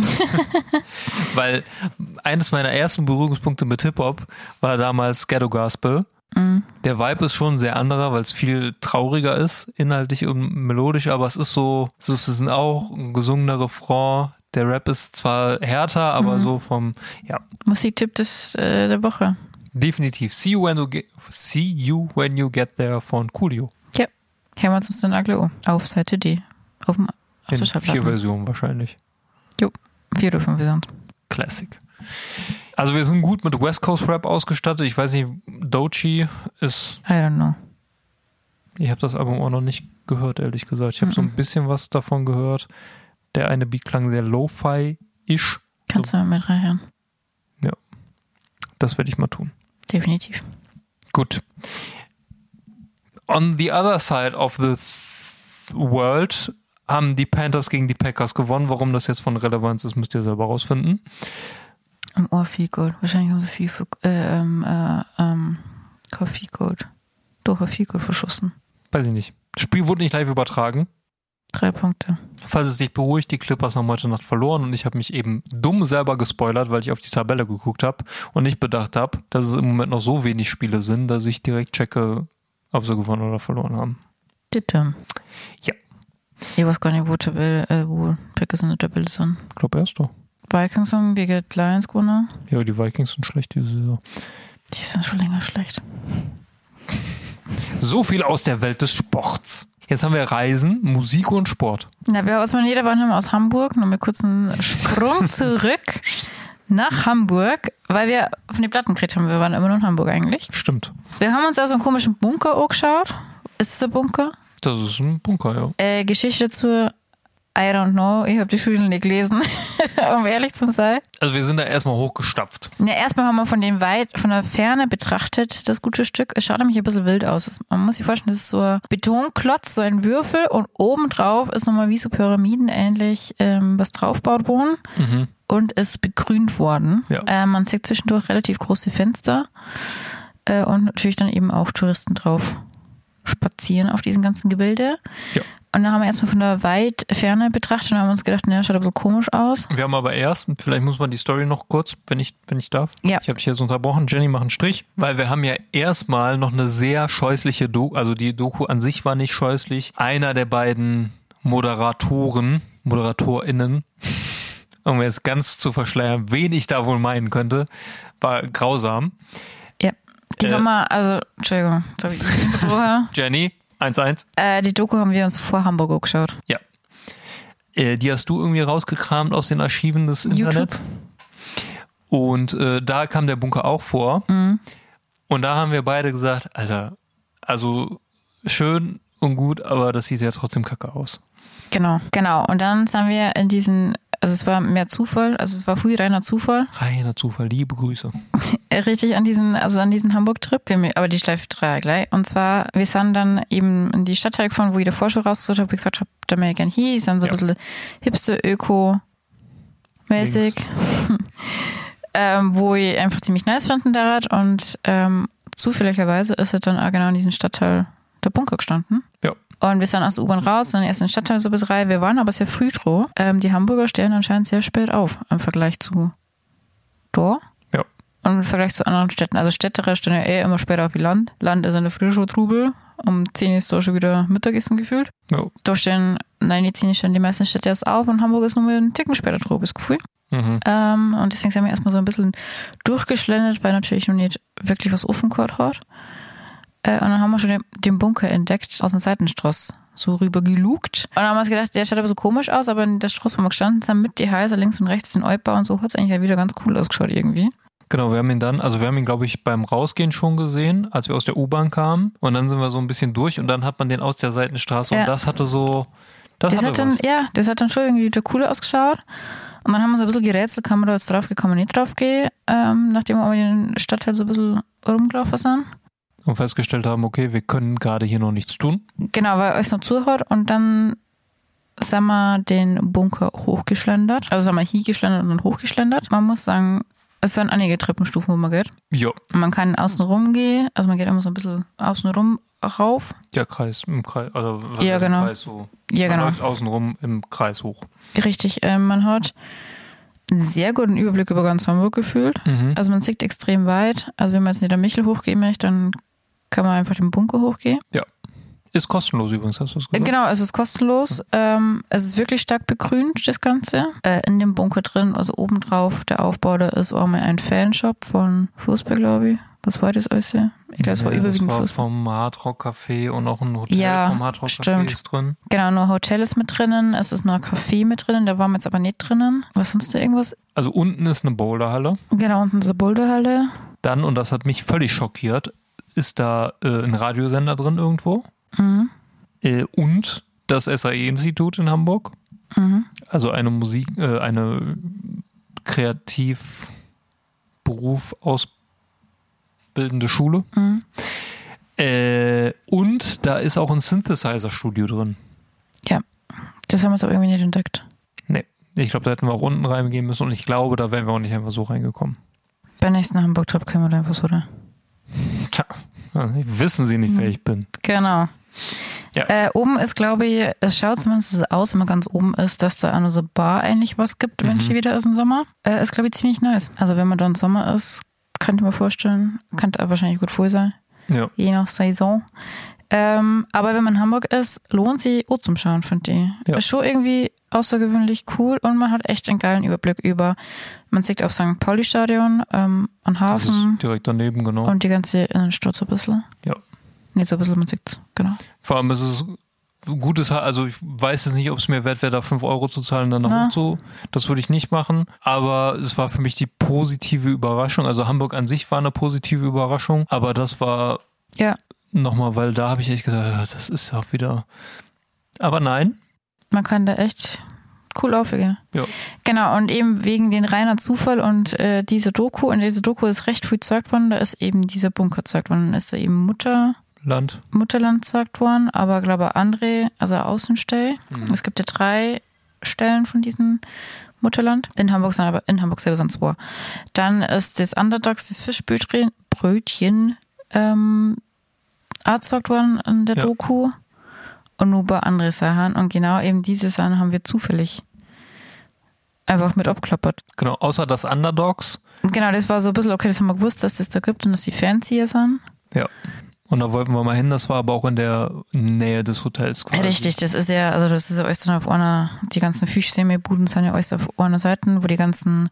Weil eines meiner ersten Berührungspunkte mit Hip-Hop war damals Ghetto Gospel. Mhm. Der Vibe ist schon sehr anderer, weil es viel trauriger ist, inhaltlich und melodisch, aber es ist so, es ist auch ein gesungener Refrain. Der Rap ist zwar härter, aber so vom, ja. Musiktipp der Woche. Definitiv. See you when you get there von Coolio. Ja, hören wir uns dann alle auf Seite D. Auf in 4 Versionen wahrscheinlich. Jo, 4 oder 5 Versionen. Classic. Also wir sind gut mit West Coast Rap ausgestattet. Ich weiß nicht, Doechii ist... I don't know. Ich habe das Album auch noch nicht gehört, ehrlich gesagt. Ich habe so ein bisschen was davon gehört. Der eine Beat klang sehr Lo-Fi-ish. Kannst du mal mit reinhören. Ja, das werde ich mal tun. Definitiv. Gut. On the other side of the world haben die Panthers gegen die Packers gewonnen. Warum das jetzt von Relevanz ist, müsst ihr selber rausfinden. Im Ohr Field Goal. Wahrscheinlich haben sie viel Field Goal. Doch, Field Goal verschossen. Weiß ich nicht. Das Spiel wurde nicht live übertragen. 3 Punkte. Falls es dich beruhigt, die Clippers haben heute Nacht verloren und ich habe mich eben dumm selber gespoilert, weil ich auf die Tabelle geguckt habe und nicht bedacht habe, dass es im Moment noch so wenig Spiele sind, dass ich direkt checke, ob sie gewonnen oder verloren haben. Bitte. Ja. Ich weiß gar nicht, wo Packers in der Tabelle sind. Ich glaube erst doch. Vikings haben gegen Lions gewonnen. Ja, die Vikings sind schlecht diese Saison. Die sind schon länger schlecht. So viel aus der Welt des Sports. Jetzt haben wir Reisen, Musik und Sport. Na, wir aus Maneda waren aus Hamburg. Noch mal kurz einen Sprung zurück nach Hamburg, weil wir von den Platten gekriegt haben. Wir waren immer nur in Hamburg eigentlich. Stimmt. Wir haben uns da so einen komischen Bunker angeschaut. Ist es ein Bunker? Das ist ein Bunker, ja. Geschichte dazu, I don't know. Ich habe die Studien nicht gelesen, um ehrlich zu sein. Also wir sind da erstmal hochgestapft. Ja, erstmal haben wir von der Ferne betrachtet, das gute Stück. Es schaut nämlich ein bisschen wild aus. Man muss sich vorstellen, das ist so ein Betonklotz, so ein Würfel und obendrauf ist nochmal wie so Pyramiden ähnlich was draufgebaut worden und ist begrünt worden. Ja. Man sieht zwischendurch relativ große Fenster und natürlich dann eben auch Touristen drauf spazieren auf diesen ganzen Gebilde. Ja. Und dann haben wir erstmal von der weit Ferne betrachtet und haben uns gedacht, schaut aber so komisch aus. Wir haben aber erst, vielleicht muss man die Story noch kurz, wenn ich darf. Ja. Ich habe dich jetzt unterbrochen. Jenny, mach einen Strich. Weil wir haben ja erstmal noch eine sehr scheußliche Doku, also die Doku an sich war nicht scheußlich. Einer der beiden ModeratorInnen, um jetzt ganz zu verschleiern, wen ich da wohl meinen könnte, war grausam. Ja. Die haben wir, also, Entschuldigung, jetzt habe ich die vorher. Jenny, 1-1. Die Doku haben wir uns vor Hamburg angeschaut. Ja. Die hast du irgendwie rausgekramt aus den Archiven des Internets. Und da kam der Bunker auch vor. Mhm. Und da haben wir beide gesagt, Alter, also schön und gut, aber das sieht ja trotzdem kacke aus. Genau. Und dann sind wir in diesen, also es war mehr Zufall, also es war früher reiner Zufall. Reiner Zufall, liebe Grüße. Richtig an diesen Hamburg-Trip, aber die Schleife 3 gleich. Und zwar, wir sind dann eben in die Stadtteile gefahren, wo ich davor schon rausgesucht habe, wie gesagt habe, da wäre ich gern hier, die sind so ein bisschen hipster, öko-mäßig, wo ich einfach ziemlich nice fanden da und zufälligerweise ist er dann auch genau in diesem Stadtteil der Bunker gestanden. Ja. Und wir sind aus der U-Bahn raus, dann erst in den Stadtteil so bis rein. Wir waren aber sehr früh dran. Die Hamburger stehen anscheinend sehr spät auf im Vergleich zu da. Ja. Und im Vergleich zu anderen Städten. Also Städtere stehen ja immer später auf wie Land. Land ist eine frische Trubel. Um 10 ist da schon wieder Mittagessen gefühlt. Ja. Da stehen, die 10 stehen die meisten Städte erst auf und Hamburg ist nur einen Ticken später dran, das Gefühl. Mhm. Und deswegen sind wir erstmal so ein bisschen durchgeschlendert, weil natürlich noch nicht wirklich was offen gehört hat. Und dann haben wir schon den Bunker entdeckt, aus dem Seitenstraß so rüber gelugt. Und dann haben wir uns gedacht, der schaut aber so komisch aus, aber in der Straße, wo wir gestanden sind, mit die Häuser links und rechts, den Altbau und so, hat es eigentlich ja wieder ganz cool ausgeschaut irgendwie. Genau, wir haben ihn, glaube ich, beim Rausgehen schon gesehen, als wir aus der U-Bahn kamen. Und dann sind wir so ein bisschen durch und dann hat man den aus der Seitenstraße und das hatte so, das hat dann schon irgendwie wieder cool ausgeschaut. Und dann haben wir so ein bisschen gerätselt, kann man da jetzt drauf gehen, kann man nicht drauf gehen, nachdem wir in der Stadt halt so ein bisschen rumgelaufen sind. Und festgestellt haben, okay, wir können gerade hier noch nichts tun. Genau, weil alles noch zuhört und dann sind wir den Bunker hochgeschlendert. Also sind wir hier geschlendert und dann hochgeschlendert. Man muss sagen, es sind einige Treppenstufen, wo man geht. Ja. Man kann außen rum gehen, also man geht immer so ein bisschen außen rum rauf. Ja, im Kreis, also was Ja, ist genau. Im Kreis so. Ja, Man genau. läuft außen rum im Kreis hoch. Richtig, man hat einen sehr guten Überblick über ganz Hamburg gefühlt. Mhm. Also man sieht extrem weit. Also wenn man jetzt nicht am Michel hochgehen möchte, dann kann man einfach den Bunker hochgehen. Ja. Ist kostenlos übrigens, hast du das gesagt? Genau, es ist kostenlos. Es ist wirklich stark begrünt, das Ganze. In dem Bunker drin, also obendrauf, der Aufbau, da ist auch mal ein Fanshop von Fußball, glaube ich. Was war das alles? Ich glaube, es war überwiegend das war Fußball. vom Hard Rock Café und auch ein Hotel Ja, vom Hard Rock Café stimmt. ist drin. Genau, nur Hotel ist mit drinnen, es ist nur ein Café mit drinnen, da waren wir jetzt aber nicht drinnen. Was sonst da irgendwas? Also unten ist eine Boulderhalle. Genau, unten ist eine Boulderhalle. Dann, und das hat mich völlig schockiert, ist da ein Radiosender drin irgendwo. Mhm. Und das SAE-Institut in Hamburg. Mhm. Also eine eine Kreativberuf ausbildende Schule. Mhm. Und da ist auch ein Synthesizer-Studio drin. Ja, das haben wir jetzt aber irgendwie nicht entdeckt. Nee, ich glaube, da hätten wir auch unten reingehen müssen und ich glaube, da wären wir auch nicht einfach so reingekommen. Beim nächsten Hamburg-Trip können wir da einfach so da. Tja, wissen Sie nicht, wer ich bin. Genau. Ja. Oben ist, glaube ich, es schaut zumindest so aus, wenn man ganz oben ist, dass da an so Bar eigentlich was gibt, wenn es wieder ist im Sommer. Ist, glaube ich, ziemlich nice. Also wenn man da im Sommer ist, könnte man vorstellen, könnte wahrscheinlich gut voll sein. Ja. Je nach Saison. Aber wenn man in Hamburg ist, lohnt sich auch zum Schauen, finde ich. Ja. Ist schon irgendwie außergewöhnlich cool und man hat echt einen geilen Überblick über, man sieht auf St. Pauli-Stadion, an Das Hafen ist direkt daneben, genau. und die ganze Innenstadt so ein bisschen. Ja. Nicht so ein bisschen, man sieht's, genau. Vor allem ist es gutes, also ich weiß jetzt nicht, ob es mir wert wäre, da 5 Euro zu zahlen, dann Na. hoch zu. Das würde ich nicht machen. Aber es war für mich die positive Überraschung. Also Hamburg an sich war eine positive Überraschung, aber das war Ja, nochmal, weil da habe ich echt gedacht, ja, das ist auch wieder. Aber nein. man kann da echt cool aufgehen. Ja. Genau, und eben wegen den reiner Zufall und diese Doku, und diese Doku ist recht früh gezeigt worden, da ist eben dieser Bunker gezeigt worden. Dann ist da eben Mutterland gezeigt worden, aber glaube André, also Außenstell. Es gibt ja 3 Stellen von diesem Mutterland. In Hamburg selber sind 2. Dann ist das Underdogs, das Fischbrötchen, gezeigt worden in der Doku. Und nur bei andere Sachen. Und genau eben diese Sachen haben wir zufällig einfach mit abklappert. Genau, außer das Underdogs. Genau, das war so ein bisschen, okay, das haben wir gewusst, dass das da gibt und dass die Fans hier sind. Ja. Und da wollten wir mal hin, das war aber auch in der Nähe des Hotels quasi. Richtig, das ist ja alles dann auf einer, die ganzen Fischsemmelbuden sind ja alles auf einer Seite, wo die ganzen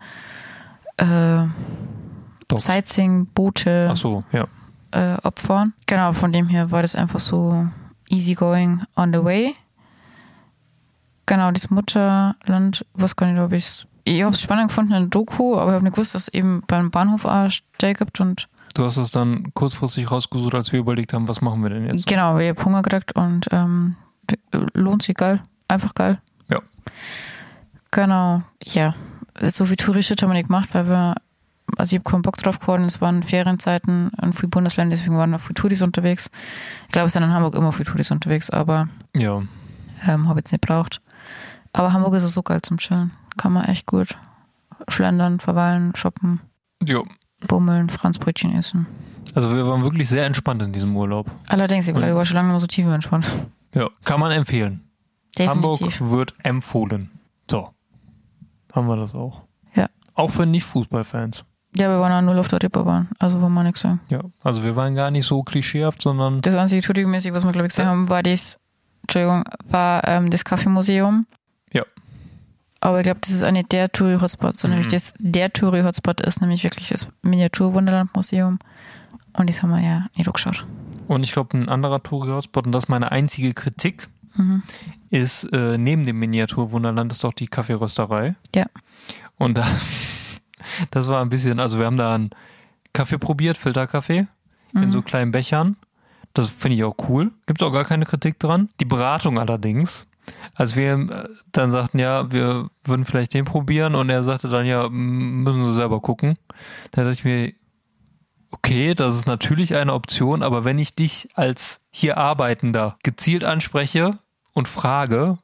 Sightseeing-Boote Ach so, ja. abfahren. Genau, von dem her war das einfach so easy going on the way. Genau, das Mutterland, was kann ich, glaube ich habe es spannend gefunden in der Doku, aber ich habe nicht gewusst, dass es eben beim Bahnhof auch Stell gibt und Du hast es dann kurzfristig rausgesucht, als wir überlegt haben, was machen wir denn jetzt? genau, ich habe Hunger gekriegt und lohnt sich geil. Einfach geil. Ja. Genau, ja. So viel Touristen haben wir nicht gemacht, weil also ich habe keinen Bock drauf geworden, es waren Ferienzeiten in vielen Bundesländern, deswegen waren noch viele Touris unterwegs. Ich glaube, es sind in Hamburg immer viele Touris unterwegs, aber Ja. habe jetzt nicht braucht. Aber Hamburg ist so geil zum Chillen. Kann man echt gut schlendern, verweilen, shoppen, Ja. bummeln, Franzbrötchen essen. Also wir waren wirklich sehr entspannt in diesem Urlaub. Allerdings, ich glaube, ich war schon lange nur so tief entspannt. Ja. Kann man empfehlen. Definitiv. Hamburg wird empfohlen. So. Haben wir das auch. Ja. Auch für Nicht-Fußballfans. Ja, wir waren auch null auf der Reeperbahn, also wollen wir nichts sagen. Ja. Also wir waren gar nicht so klischeehaft, sondern Das einzige Touri-mäßig, was wir, glaube ich, gesehen haben, war das Kaffeemuseum. Ja. Aber ich glaube, das ist auch nicht der Touri-Hotspot, sondern der Touri-Hotspot ist nämlich wirklich das Miniatur-Wunderland-Museum. Und das haben wir ja nicht angeschaut. Und ich glaube, ein anderer Touri-Hotspot, und das ist meine einzige Kritik, ist neben dem Miniaturwunderland ist doch die Kaffeerösterei. Ja. Und das war ein bisschen, also wir haben da einen Kaffee probiert, Filterkaffee, in so kleinen Bechern. Das finde ich auch cool. Gibt es auch gar keine Kritik dran. Die Beratung allerdings, als wir dann sagten, ja, wir würden vielleicht den probieren, und er sagte dann, ja, müssen Sie selber gucken. Da dachte ich mir, okay, das ist natürlich eine Option, aber wenn ich dich als hier Arbeitender gezielt anspreche und frage,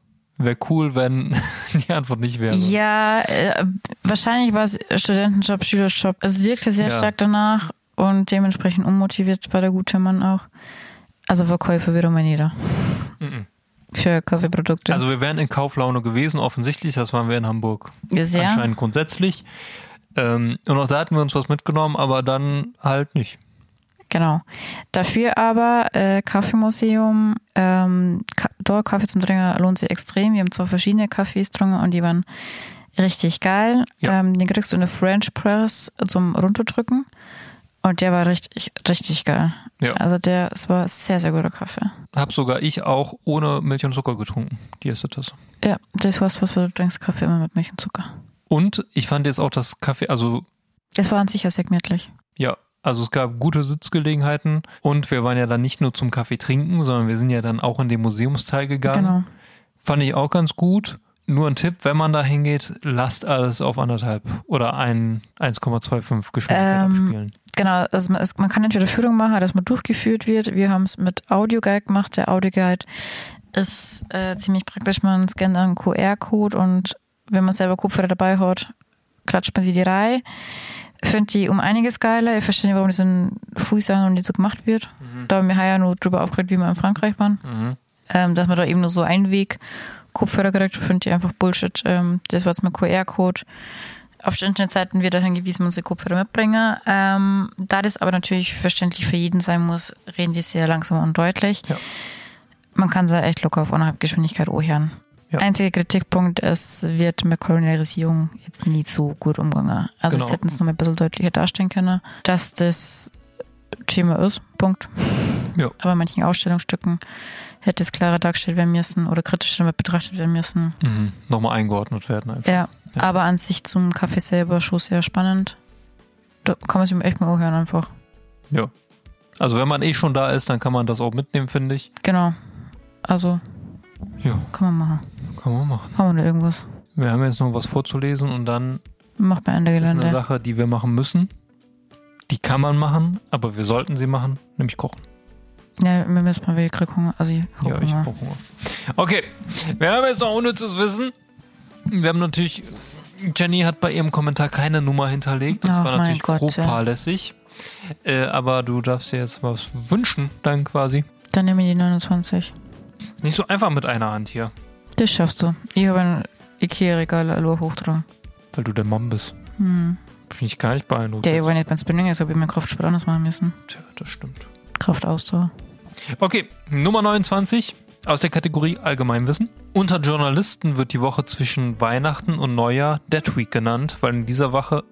Wäre cool, wenn die Antwort nicht wäre. Ja, wahrscheinlich war es Studentenjob, Schülerjob. Es wirkte sehr stark danach und dementsprechend unmotiviert war der gute Mann auch. Also Verkäufer wiederum jeder. Für Kaffeeprodukte. Also wir wären in Kauflaune gewesen, offensichtlich, das waren wir in Hamburg. Sehr. Anscheinend grundsätzlich. Und auch da hatten wir uns was mitgenommen, aber dann halt nicht. Genau. Dafür aber Kaffeemuseum, dort Kaffee zum Trinken lohnt sich extrem. Wir haben 2 verschiedene Kaffees getrunken und die waren richtig geil. Ja. Den kriegst du eine French Press zum Runterdrücken und der war richtig geil. Ja. Also es war sehr, sehr guter Kaffee. Hab sogar ich auch ohne Milch und Zucker getrunken, die erste Tasse. Ja, das war's, was du trinkst, Kaffee immer mit Milch und Zucker. Und ich fand jetzt auch das Kaffee, also... Es war an sich ja sehr gemütlich. Ja, also es gab gute Sitzgelegenheiten und wir waren ja dann nicht nur zum Kaffee trinken, sondern wir sind ja dann auch in den Museumsteil gegangen. Genau. Fand ich auch ganz gut. Nur ein Tipp, wenn man da hingeht, lasst alles auf 1,5 oder 1,25 Geschwindigkeit abspielen. Genau, also man kann entweder Führung machen, dass man durchgeführt wird. Wir haben es mit Audioguide gemacht. Der Audioguide ist ziemlich praktisch. Man scannt einen QR-Code und wenn man selber Kopfhörer dabei hat, klatscht man sie die Reihe. Finde die um einiges geiler. Ich verstehe nicht, warum das in Fußsachen und nicht so gemacht wird. Da haben wir ja nur drüber aufgeregt, wie wir in Frankreich waren. Dass man da eben nur so Einweg Kopfhörer gekriegt, finde ich einfach Bullshit. Das war jetzt mit QR-Code. Auf den Internetseiten wird da hingewiesen, man soll Kopfhörer mitbringen. Da das aber natürlich verständlich für jeden sein muss, reden die sehr langsam und deutlich. Ja. Man kann sie echt locker auf 1,5 Geschwindigkeit anhören. Ja. Einziger Kritikpunkt, es wird mit Kolonialisierung jetzt nicht so gut umgegangen. Also Genau. es hätten es noch mal ein bisschen deutlicher darstellen können, dass das Thema ist. Punkt. Ja. Aber in manchen Ausstellungsstücken hätte es klarer dargestellt werden müssen oder kritisch damit betrachtet werden müssen. Nochmal eingeordnet werden einfach. Ja, aber an sich zum Kaffee selber schon sehr spannend. Da kann man sich echt mal anhören einfach. Ja. Also wenn man schon da ist, dann kann man das auch mitnehmen, finde ich. Genau. Also Ja, kann man machen. kann man machen. Haben wir da irgendwas? Wir haben jetzt noch was vorzulesen und dann Macht bei Ende ist eine Gelände. Sache, die wir machen müssen. Die kann man machen, aber wir sollten sie machen, nämlich kochen. Ja, wir müssen mal weg Hunger. Also ich Ja, ich Hunger. brauche Hunger. Okay, wir haben jetzt noch unnützes Wissen. Wir haben natürlich, Jenny hat bei ihrem Kommentar keine Nummer hinterlegt. Das Ach, war mein natürlich Gott, grob ja. fahrlässig. Aber du darfst dir jetzt was wünschen, dann quasi. Dann nehme ich die 29. Nicht so einfach mit einer Hand hier, Das schaffst du. Ich habe ein Ikea-Regal allein hochtragen. weil du der Mann bist. Bin Bin ich gar nicht beeindruckt. Der war nicht beim Spinning, ist, habe ich mir Kraftsport anders machen müssen. Tja, das stimmt. Kraftausdauer. Okay, Nummer 29 aus der Kategorie Allgemeinwissen. Unter Journalisten wird die Woche zwischen Weihnachten und Neujahr Dead Week genannt, weil in dieser Woche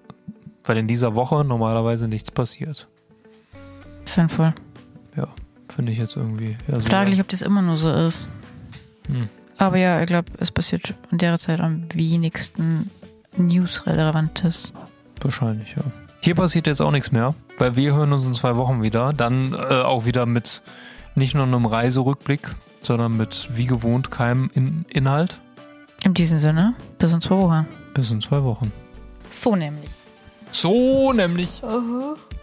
normalerweise nichts passiert. Sinnvoll. Ja, finde ich jetzt irgendwie. Ja, so Fraglich, ob das immer nur so ist. Hm. Aber ja, ich glaube, es passiert in der Zeit am wenigsten News-Relevantes. Wahrscheinlich, ja. Hier passiert jetzt auch nichts mehr, weil wir hören uns in 2 Wochen wieder. Dann auch wieder mit nicht nur einem Reiserückblick, sondern mit, wie gewohnt, keinem Inhalt. In diesem Sinne, bis in 2 Wochen. Bis in 2 Wochen. So nämlich. So nämlich. Aha.